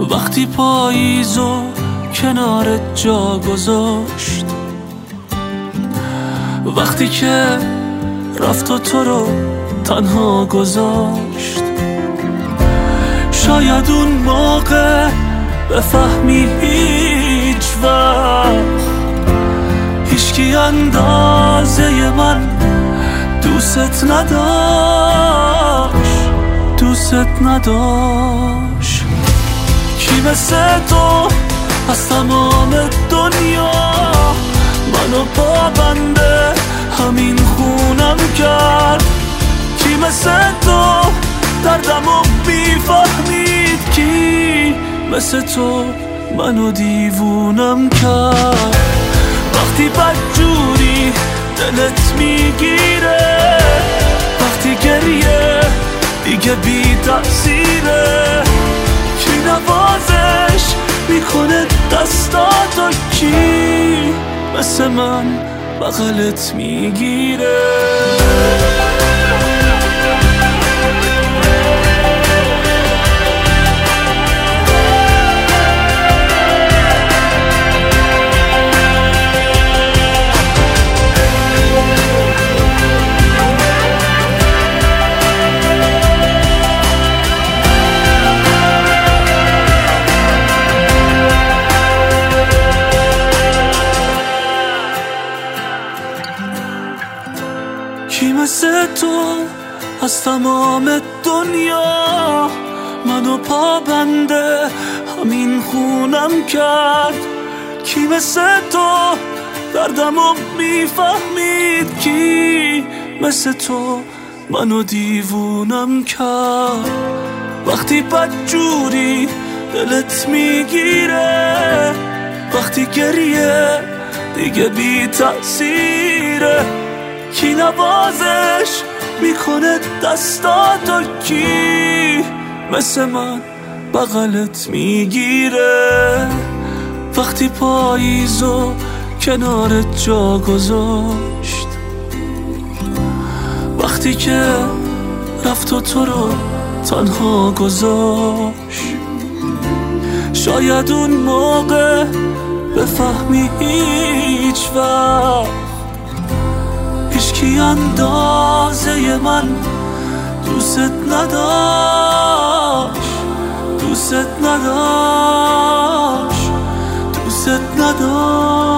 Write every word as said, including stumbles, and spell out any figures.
وقتی پاییزو کنار جا گذاشت، وقتی که رفت و تو رو تنها گذاشت. شاید اون موقع بفهمی هیچ وقت هیچکی اندازه من دوست نداشت، دوست نداشت. کی مثل تو از تمام دنیا منو پابنده همین خونم کرد؟ کی مثل تو دردمو بیفهمید؟ کی مثل تو منو دیوونم کرد؟ وقتی بدجوری دلت میگیره، وقتی گریه دیگه بی تأثیره، کی نوازش میکنه دستاتو؟ کی مثل من بغلت میگیره؟ کی مثل تو از تمام دنیا منو پابنده همین خونم کرد؟ کی مثل تو دردمو میفهمید؟ کی مثل تو منو دیوونم کرد؟ وقتی بدجوری دلت میگیره، وقتی گریه دیگه بی تأثیره، کی نوازش میکنه دستاتو؟ کی مثل من بغلت میگیره؟ وقتی پاییزو کنار جا گذاشت، وقتی که رفت و تو رو تنها گذاشت. شاید اون موقع بفهمی هیچ وقت هیچکی اندازه من دوست نداشت، دوست نداشت، دوست نداشت.